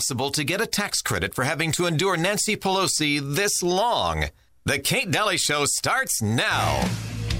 possible to get a tax credit for having to endure Nancy Pelosi this long? The Kate Daly Show starts now.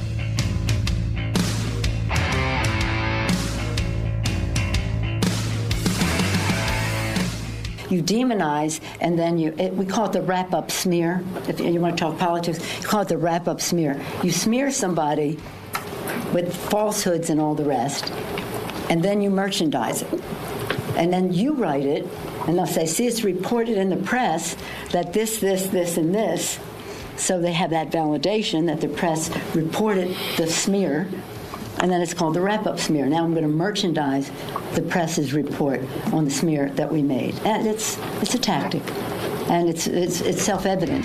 You demonize, and then we call it the wrap-up smear. If you want to talk politics, you call it the wrap-up smear. You smear somebody with falsehoods and all the rest, and then you merchandise it. And then you write it, and they'll say, see, it's reported in the press that this, and this. So they have that validation that the press reported the smear, and then it's called the wrap-up smear. Now I'm going to merchandise the press's report on the smear that we made. And it's a tactic, and it's self-evident.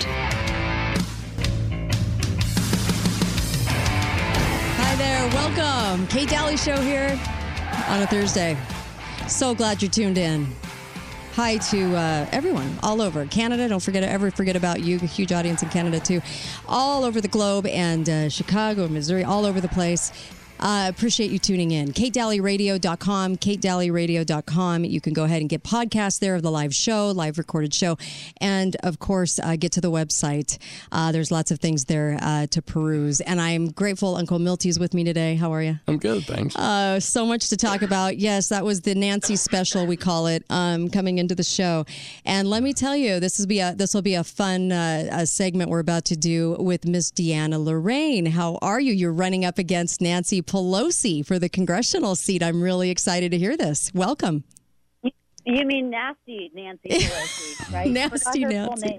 Hi there, welcome. Kate Daly Show here on a Thursday. So glad you tuned in. Hi to everyone all over Canada. Don't ever forget about you. A huge audience in Canada too. All over the globe, and Chicago, Missouri, all over the place. Appreciate you tuning in. KateDalyRadio.com, KateDalyRadio.com. You can go ahead and get podcasts there of the live show, live recorded show. And, of course, get to the website. There's lots of things there to peruse. And I'm grateful Uncle Milty's with me today. How are you? I'm good, thanks. So much to talk about. Yes, that was the Nancy special, we call it, coming into the show. And let me tell you, this will be a fun segment we're about to do with Miss Deanna Lorraine. How are you? You're running up against Nancy Pelosi for the congressional seat. I'm really excited to hear this. Welcome. You mean nasty Nancy Pelosi, right? Nasty Nancy.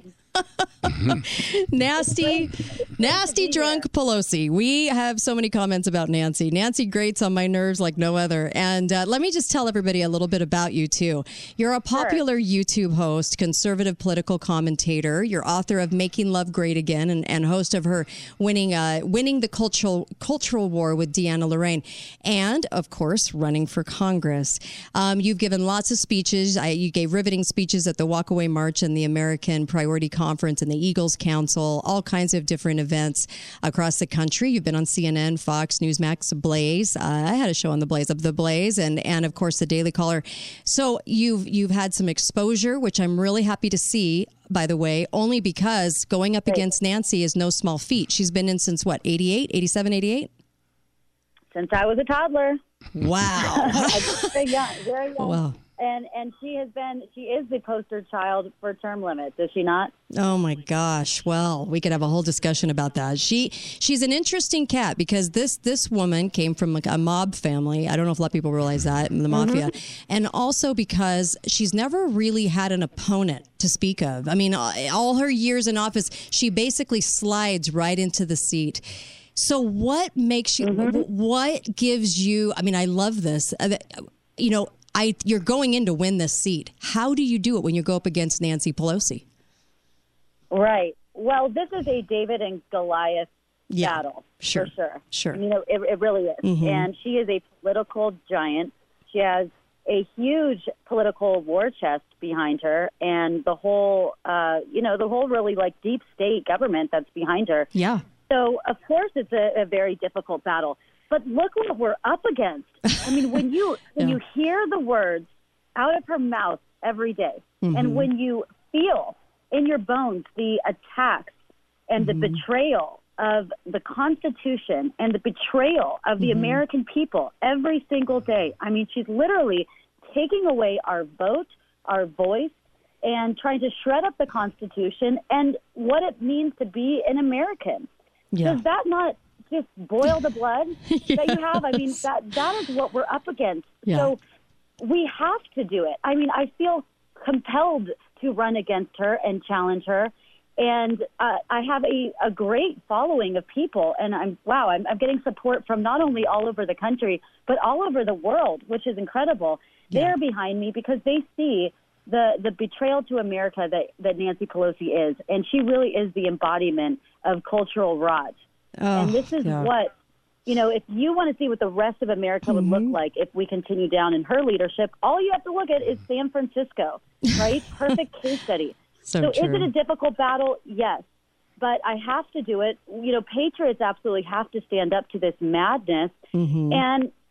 Nasty drunk Pelosi. We have so many comments about Nancy. Nancy grates on my nerves like no other. And let me just tell everybody a little bit about you, too. You're a popular YouTube host, conservative political commentator. You're author of Making Love Great Again and host of her Winning the Cultural War with Deanna Lorraine. And, of course, running for Congress. You've given lots of speeches. You gave riveting speeches at the Walkaway March and the American Priority Conference and the Eagles Council, all kinds of different events across the country. You've been on CNN, Fox, Newsmax, Blaze. I had a show on the Blaze, and of course the Daily Caller. So you've had some exposure, which I'm really happy to see, by the way, only because going up against Nancy is no small feat. She's been in since what, 88, 87, 88? Since I was a toddler. Wow. Very young. Wow. And she is the poster child for term limits, is she not? Oh my gosh. Well, we could have a whole discussion about that. She's an interesting cat because this woman came from a mob family. I don't know if a lot of people realize that, the mafia. And also because she's never really had an opponent to speak of. I mean, all her years in office, she basically slides right into the seat. So what makes you, what gives you, I mean, I love this, you're going in to win this seat. How do you do it when you go up against Nancy Pelosi? Right. Well, this is a David and Goliath battle, for sure. Sure. It really is. And she is a political giant. She has a huge political war chest behind her, and the whole really like deep state government that's behind her. Yeah. So, of course, it's a very difficult battle. But look what we're up against. I mean, when you hear the words out of her mouth every day, and when you feel in your bones the attacks and the betrayal of the Constitution and the betrayal of the American people every single day. I mean, she's literally taking away our vote, our voice, and trying to shred up the Constitution and what it means to be an American. Yeah. Does that not just boil the blood that you have? I mean, that is what we're up against. Yeah. So we have to do it. I mean, I feel compelled to run against her and challenge her. And I have a great following of people. And I'm getting support from not only all over the country, but all over the world, which is incredible. Yeah. They're behind me because they see the betrayal to America that Nancy Pelosi is. And she really is the embodiment of cultural rot. Oh, and this is what, if you want to see what the rest of America would look like if we continue down in her leadership, all you have to look at is San Francisco, right? Perfect case study. So is it a difficult battle? Yes. But I have to do it. Patriots absolutely have to stand up to this madness. And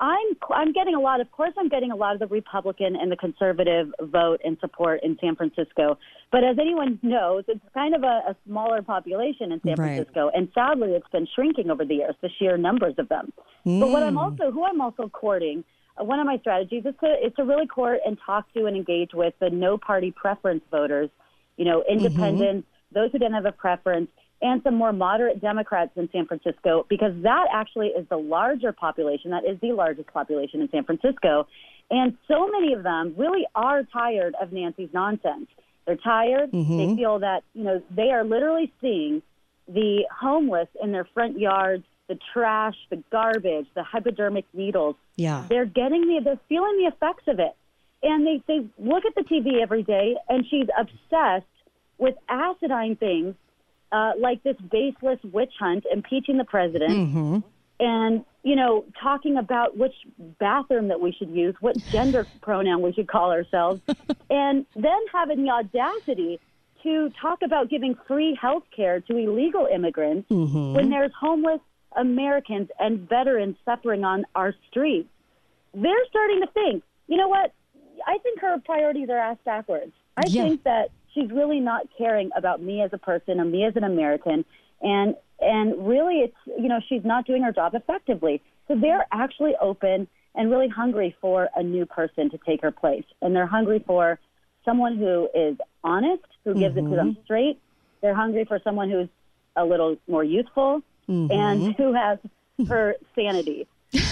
I'm getting a lot. Of course, I'm getting a lot of the Republican and the conservative vote and support in San Francisco. But as anyone knows, it's kind of a smaller population in San Francisco, and sadly, it's been shrinking over the years. The sheer numbers of them. But who I'm also courting. One of my strategies is to really court and talk to and engage with the no party preference voters. Independents, those who didn't have a preference, and some more moderate Democrats in San Francisco, because that actually is the larger population. That is the largest population in San Francisco. And so many of them really are tired of Nancy's nonsense. They're tired. They feel that, they are literally seeing the homeless in their front yards, the trash, the garbage, the hypodermic needles. Yeah. They're feeling the effects of it. And they look at the TV every day, and she's obsessed with acidine things like this baseless witch hunt, impeaching the president, and, talking about which bathroom that we should use, what gender pronoun we should call ourselves, and then having the audacity to talk about giving free health care to illegal immigrants when there's homeless Americans and veterans suffering on our streets. They're starting to think, you know what? I think her priorities are ass backwards. I think that she's really not caring about me as a person or me as an American. And really, it's, she's not doing her job effectively. So they're actually open and really hungry for a new person to take her place. And they're hungry for someone who is honest, who gives it to them straight. They're hungry for someone who's a little more youthful and who has her sanity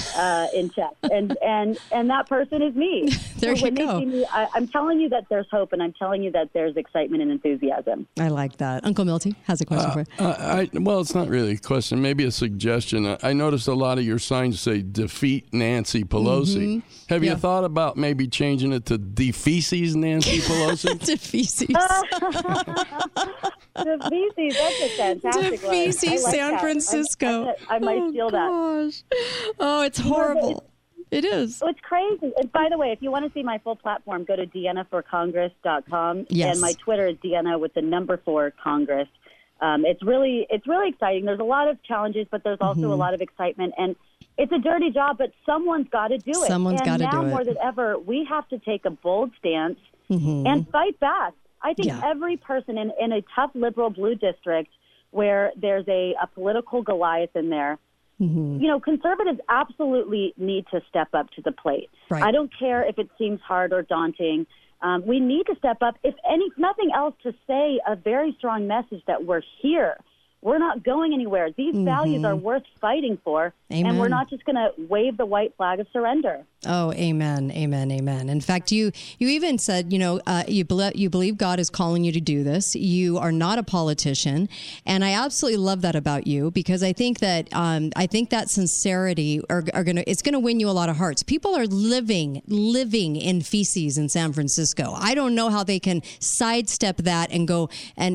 in check. And that person is me. There so you go. See me, I'm telling you that there's hope, and I'm telling you that there's excitement and enthusiasm. I like that. Uncle Milty has a question for you. Well, it's not really a question, maybe a suggestion. I noticed a lot of your signs say defeat Nancy Pelosi. Have you thought about maybe changing it to defeces Nancy Pelosi? Defeces. Defeces, that's a fantastic one. Defeces San Francisco. I might steal that. Oh, it's horrible. It is. It's crazy. And by the way, if you want to see my full platform, go to DeannaForCongress.com. Yes. And my Twitter is Deanna with the number 4 Congress. It's really exciting. There's a lot of challenges, but there's also a lot of excitement. And it's a dirty job, but someone's got to do it. Someone's got to do it. And now more than ever, we have to take a bold stance and fight back. I think every person in a tough liberal blue district where there's a political Goliath in there, conservatives absolutely need to step up to the plate. Right. I don't care if it seems hard or daunting. We need to step up, if nothing else, to say a very strong message that we're here. We're not going anywhere. These values are worth fighting for, and we're not just going to wave the white flag of surrender. Oh, amen, amen, amen. In fact, you even said, you believe God is calling you to do this. You are not a politician, and I absolutely love that about you, because I think that sincerity it's gonna win you a lot of hearts. People are living in feces in San Francisco. I don't know how they can sidestep that and go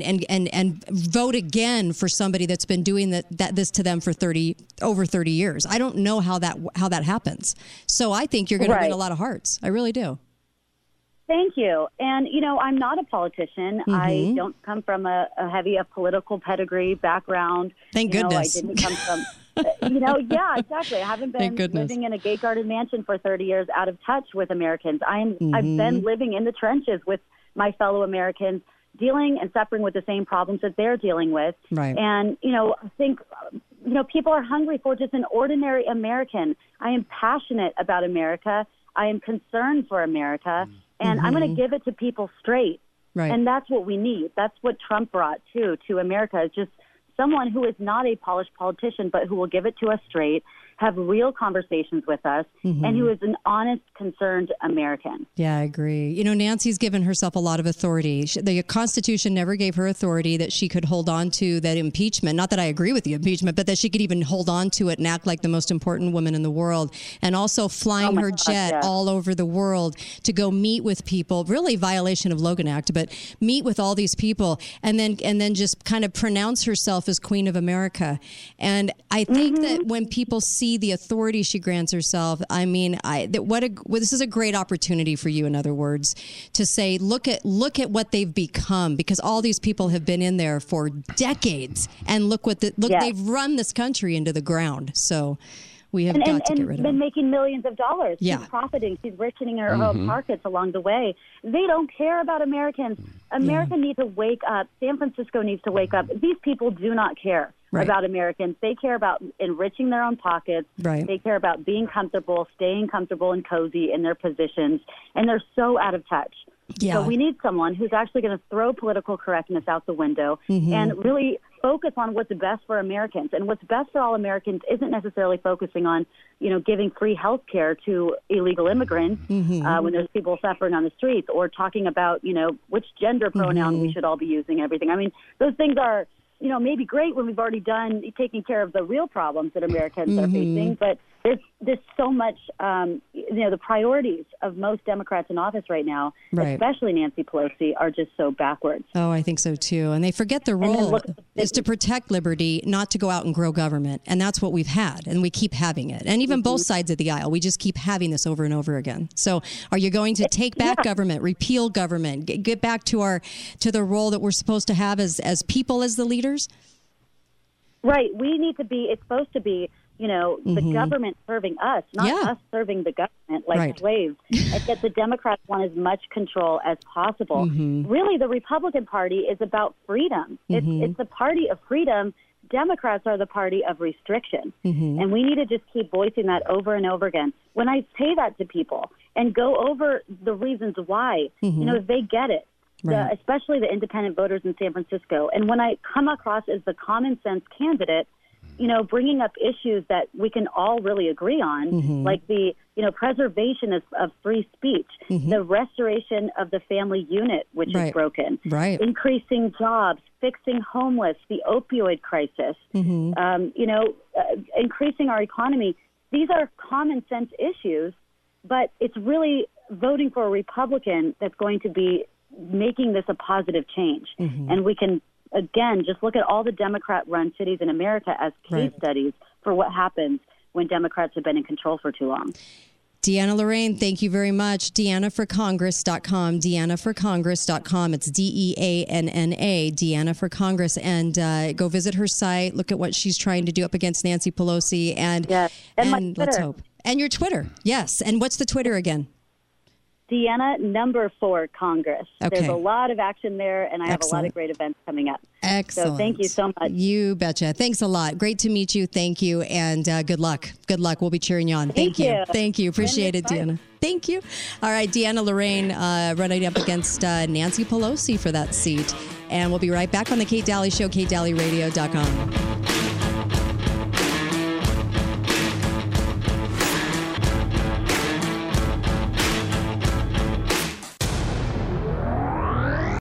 and vote again for somebody that's been doing this to them for over 30 years. I don't know how that happens. So I think you're going to win a lot of hearts. I really do. Thank you. And, I'm not a politician. I don't come from a heavy political pedigree background. Thank goodness. I didn't come from, yeah, exactly. I haven't been living in a gate guarded mansion for 30 years, out of touch with Americans. I've been living in the trenches with my fellow Americans, dealing and suffering with the same problems that they're dealing with. Right. And, I think, people are hungry for just an ordinary American. I am passionate about America. I am concerned for America. And I'm going to give it to people straight. Right. And that's what we need. That's what Trump brought, to America, is just someone who is not a polished politician, but who will give it to us straight, have real conversations with us, and who is an honest, concerned American. Yeah, I agree. Nancy's given herself a lot of authority. The Constitution never gave her authority that she could hold on to that impeachment. Not that I agree with the impeachment, but that she could even hold on to it and act like the most important woman in the world. And also flying her jet all over the world to go meet with people, really violation of Logan Act, but meet with all these people and then just kind of pronounce herself as Queen of America. And I think that when people see the authority she grants herself, this is a great opportunity for you, in other words, to say, look at what they've become, because all these people have been in there for decades, and they've run this country into the ground. So We have got to get rid of been them. making millions of dollars. Yeah. She's profiting. She's richening her own pockets along the way. They don't care about Americans. America needs to wake up. San Francisco needs to wake up. These people do not care about Americans. They care about enriching their own pockets. Right. They care about being comfortable, staying comfortable and cozy in their positions, and they're so out of touch. Yeah. So we need someone who's actually going to throw political correctness out the window and really focus on what's best for Americans. And what's best for all Americans isn't necessarily focusing on, giving free health care to illegal immigrants when there's people suffering on the streets, or talking about, which gender pronoun we should all be using, everything. I mean, those things are, maybe great when we've already done taking care of the real problems that Americans are facing, but there's so much, the priorities of most Democrats in office right now, especially Nancy Pelosi, are just so backwards. Oh, I think so too. And they forget the role is to protect liberty, not to go out and grow government. And that's what we've had. And we keep having it. And even both sides of the aisle, we just keep having this over and over again. So are you going to take back government, repeal government, get back to the role that we're supposed to have as people, as the leaders? Right. We need to be, it's supposed to be, the government serving us, not us serving the government like slaves. And yet the Democrats want as much control as possible. Really, the Republican Party is about freedom. It's the party of freedom. Democrats are the party of restriction. And we need to just keep voicing that over and over again. When I say that to people and go over the reasons why, they get it. Especially the independent voters in San Francisco. And when I come across as the common sense candidate, bringing up issues that we can all really agree on, like the, preservation of free speech, the restoration of the family unit, which is broken, increasing jobs, fixing homeless, the opioid crisis, increasing our economy. These are common sense issues, but it's really voting for a Republican that's going to be making this a positive change. And we can, again, just look at all the Democrat-run cities in America as case studies for what happens when Democrats have been in control for too long. Deanna Lorraine, thank you very much. DeannaForCongress.com, DeannaForCongress.com. It's DEANNA, Deanna for Congress. And go visit her site, look at what she's trying to do up against Nancy Pelosi. And let's hope. And your Twitter, yes. And what's the Twitter again? Deanna #4 Congress. Okay. There's a lot of action there, and I have a lot of great events coming up. Excellent. So thank you so much. You betcha. Thanks a lot. Great to meet you. Thank you. And good luck. Good luck. We'll be cheering you on. Thank you. Thank you. Appreciate it, Deanna. Thank you. All right. Deanna Lorraine running up against Nancy Pelosi for that seat. And we'll be right back on the Kate Daly Show, KateDalyRadio.com.